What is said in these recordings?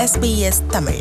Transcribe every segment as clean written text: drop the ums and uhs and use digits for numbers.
SBS Tamil.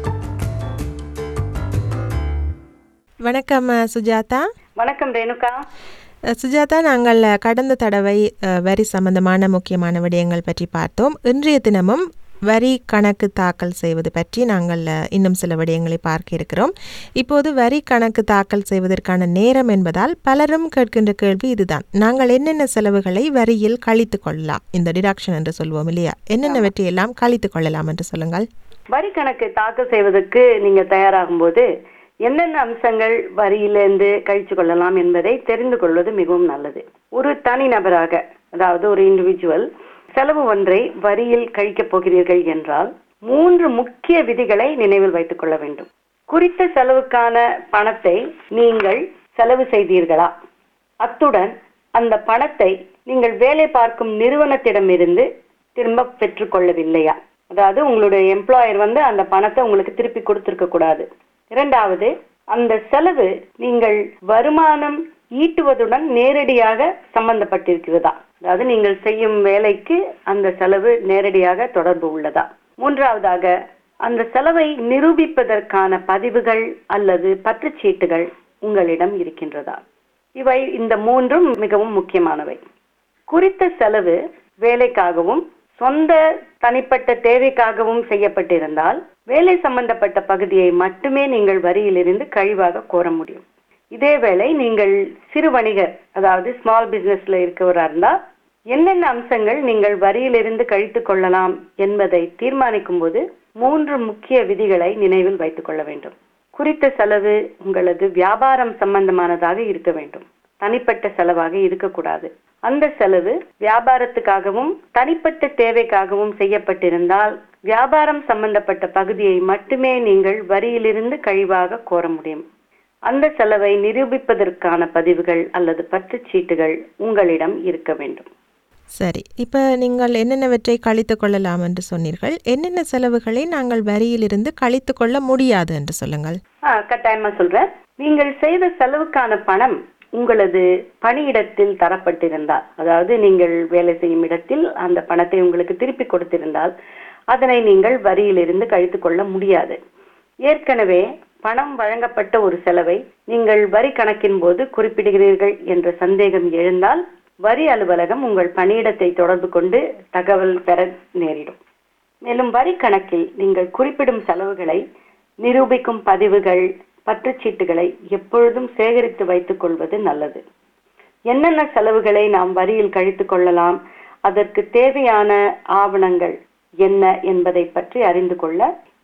வணக்கம் சுஜாதா. வணக்கம் ரேணுகா. சுஜாதா, நாங்கள் கடந்த தடவை வரி சம்பந்தமான முக்கியமான விடயங்கள் பற்றி பார்த்தோம். இன்றைய தினமும் வரி கணக்கு தாக்கல் செய்வது பற்றி நாங்கள் இன்னும் சில விடயங்களை பார்க்க இருக்கிறோம். இப்போது வரி கணக்கு தாக்கல் செய்வதற்கான நேரம் என்பதால் பலரும் கேட்கின்ற கேள்வி இதுதான்: நாங்கள் என்னென்ன செலவுகளை வரியில் கழித்து கொள்ளலாம்? இந்த டிடக்ஷன் என்று சொல்வோம் இல்லையா, என்னென்னவற்றை எல்லாம் கழித்து கொள்ளலாம் என்று சொல்லுங்கள். வரி கணக்கு தாக்கல் செய்வதற்கு நீங்க தயாராகும் போது என்னென்ன அம்சங்கள் வரியிலிருந்து கழிச்சு கொள்ளலாம் என்பதை தெரிந்து கொள்வது மிகவும் நல்லது. ஒரு தனிநபராக, அதாவது ஒரு இண்டிவிஜுவல் செலவு ஒன்றை வரியில் கழிக்கப் போகிறீர்கள் என்றால் 3 முக்கிய விதிகளை நினைவில் வைத்துக் கொள்ள வேண்டும். குறித்த செலவுக்கான பணத்தை நீங்கள் செலவு செய்தீர்களா? அத்துடன் அந்த பணத்தை நீங்கள் வேலை பார்க்கும் நிறுவனத்திடமிருந்து திரும்ப பெற்றுக்கொள்ளவில்லையா? அதாவது உங்களுடைய எம்ப்ளாயர் அந்த பணத்தை உங்களுக்கு திருப்பி கொடுத்திருக்க கூடாது. இரண்டாவது, அந்த செலவு நீங்கள் வருமானம் ஈட்டுவதுடன் நேரடியாக சம்பந்தப்பட்டிருக்கிறதா? அதாவது நீங்கள் செய்யும் வேலைக்கு அந்த செலவு நேரடியாக தொடர்பு உள்ளதா? மூன்றாவதாக, அந்த செலவை நிரூபிப்பதற்கான பதிவுகள் அல்லது பற்றுச்சீட்டுகள் உங்களிடம் இருக்கின்றதா? இவை இந்த 3ம் மிகவும் முக்கியமானவை. குறித்த செலவு வேலைக்காகவும் சொந்த தனிப்பட்ட தேவைக்காகவும் செய்யப்பட்டிருந்தால் வேலை சம்பந்தப்பட்ட பகுதியை மட்டுமே நீங்கள் வரியிலிருந்து கழிவாக கோர முடியும். இதேவேளை நீங்கள் சிறு வணிகர், அதாவது ஸ்மால் பிசினஸ்ல இருக்கவரா இருந்தால் என்னென்ன அம்சங்கள் நீங்கள் வரியிலிருந்து கழித்து கொள்ளலாம் என்பதை தீர்மானிக்கும் போது 3 முக்கிய விதிகளை நினைவில் வைத்துக் கொள்ள வேண்டும். குறித்த செலவு உங்களது வியாபாரம் சம்பந்தமானதாக இருக்க வேண்டும், தனிப்பட்ட செலவாக இருக்கக்கூடாது. அந்த செலவு வியாபாரத்துக்காகவும் தனிப்பட்ட தேவைக்காகவும் செய்யப்பட்டிருந்தால் வியாபாரம் சம்பந்தப்பட்ட பகுதியை மட்டுமே நீங்கள் வரியிலிருந்து கழிவாக கோர முடியும். அந்த செலவை நிரூபிப்பதற்கான பதிவுகள் அல்லது பற்றுச்சீட்டுகள் உங்களிடம் இருக்க வேண்டும். சரி, இப்போ நீங்கள் என்னென்னவற்றை கழித்து கொள்ளலாம் என்று சொன்னீர்கள். என்னென்ன செலவுகளை நாங்கள் வரியிலிருந்து கழித்து கொள்ள முடியாது என்று சொல்லுங்கள். கட்டாயமா சொல்றேன். நீங்கள் செய்த செலவுக்கான பணம் உங்களது பணியிடத்தில் தரப்பட்டிருந்தால், அதாவது நீங்கள் வேலை செய்யும் இடத்தில் அந்த பணத்தை உங்களுக்கு திருப்பி கொடுத்திருந்தால் அதனை நீங்கள் வரியிலிருந்து கழித்து கொள்ள முடியாது. ஏற்கனவே பணம் வழங்கப்பட்ட ஒரு செலவை நீங்கள் வரி கணக்கின் போது குறிப்பிடுகிறீர்கள் என்ற சந்தேகம் எழுந்தால் வரி அலுவலகம் உங்கள் பணியிடத்தை தொடர்பு கொண்டு தகவல் பெற நேரிடும். மேலும் வரி கணக்கில் நீங்கள் குறிப்பிடும் செலவுகளை நிரூபிக்கும் பதிவுகள், பற்றுச்சீட்டுகளை எப்பொழுதும் சேகரித்து வைத்துக் கொள்வது நல்லது. என்னென்ன செலவுகளை நாம் வரியில் கழித்து கொள்ளலாம், அதற்கு தேவையான ஆவணங்கள் என்ன என்பதை பற்றி அறிந்து கொள்ள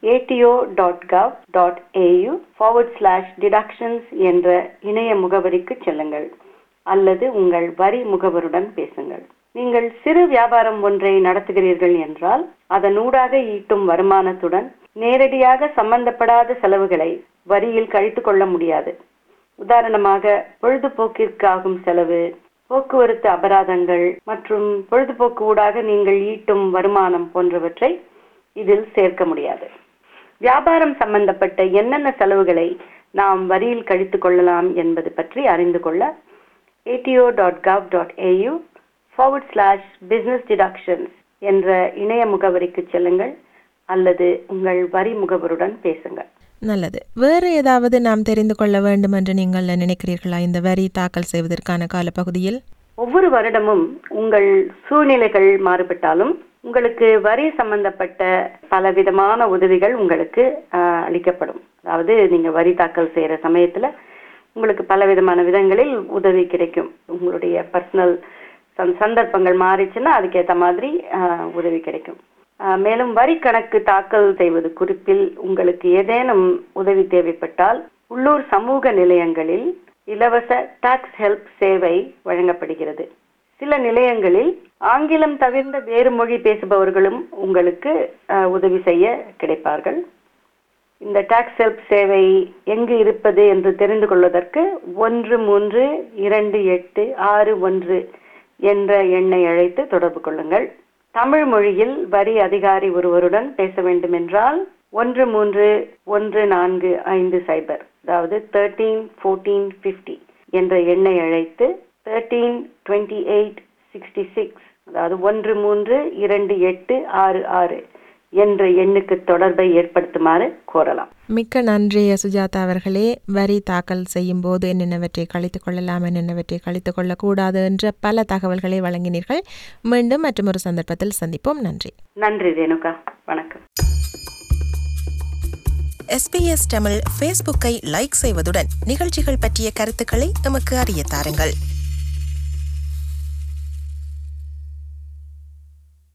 ato.gov.au/deductions என்ற இணைய முகவரிக்கு செல்லுங்கள் அல்லது உங்கள் வரி முகவருடன் பேசுங்கள். நீங்கள் சிறு வியாபாரம் ஒன்றை நடத்துகிறீர்கள் என்றால் அதனூடாக ஈட்டும் வருமானத்துடன் நேரடியாக சம்பந்தப்படாத செலவுகளை வரியில் கழித்து கொள்ள முடியாது. உதாரணமாக, பொழுதுபோக்கிற்காகும் செலவு, போக்குவரத்து அபராதங்கள் மற்றும் பொழுதுபோக்கு ஊடாக நீங்கள் ஈட்டும் வருமானம் போன்றவற்றை இதில் சேர்க்க முடியாது. வியாபாரம் சம்பந்தப்பட்ட என்னென்ன செலவுகளை நாம் வரியில் கழித்து கொள்ளலாம் என்பது பற்றி அறிந்து கொள்ள ato.gov.au/business deductions என்ற இணைய முகவரிக்கு செல்லுங்கள் அல்லது உங்கள் வரி முகவருடன் பேசுங்கள். நல்லது. வேறு ஏதாவது நாம் தெரிந்து கொள்ள வேண்டும் என்று நீங்கள் நினைக்கிறீர்களா இந்த வரி தாக்கல் செய்வதற்கான காலப்பகுதியில்? ஒவ்வொரு வருடமும் உங்கள் சூழ்நிலைகள் மாறுபட்டாலும் உங்களுக்கு வரி சம்பந்தப்பட்ட பலவிதமான உதவிகள் உங்களுக்கு அளிக்கப்படும். அதாவது நீங்க வரி தாக்கல் செய்யற சமயத்துல உங்களுக்கு பலவிதமான விதங்களில் உதவி கிடைக்கும். உங்களுடைய பர்சனல் சந்தர்ப்பங்கள் மாறிச்சுன்னா அதுக்கேற்ற மாதிரி உதவி கிடைக்கும். மேலும் வரி கணக்கு தாக்கல் செய்வது குறிப்பில் உங்களுக்கு ஏதேனும் உதவி தேவைப்பட்டால் உள்ளூர் சமூக நிலையங்களில் இலவச டாக்ஸ் ஹெல்ப் சேவை வழங்கப்படுகிறது. சில நிலையங்களில் ஆங்கிலம் தவிர்ந்த வேறு மொழி பேசுபவர்களும் உங்களுக்கு உதவி செய்ய கிடைப்பார்கள். இந்த டாக்ஸ் ஹெல்ப் சேவை எங்கு இருப்பது என்று தெரிந்து கொள்வதற்கு 132861 என்ற எண்ணை அழைத்து தொடர்பு கொள்ளுங்கள். தமிழ் மொழியில் வரி அதிகாரி ஒருவருடன் பேச வேண்டும் என்றால் 131450, அதாவது 131450 என்ற எண்ணை அழைத்து 132866, அதாவது 132866 என்ற எண்ணுக்கு தொடர்பை ஏற்படுத்துமாறு கோரலாம். மிக்க நன்றி சுஜாதா அவர்களே. வரி தாக்கல் செய்யும் போது என்னென்னவற்றை கழித்துக் கொள்ளலாம், என்னென்னவற்றை கழித்துக் கொள்ளக்கூடாது என்ற பல தகவல்களை வழங்கினீர்கள். மீண்டும் மற்றொரு சந்தர்ப்பத்தில் சந்திப்போம். நன்றி. நன்றி ரேணுகா. வணக்கம். SBS தமிழ் ஃபேஸ்புக்கை லைக் செய்வதுடன் நிகழ்ச்சிகள் பற்றிய கருத்துக்களை எமக்கு அறிய தாருங்கள்.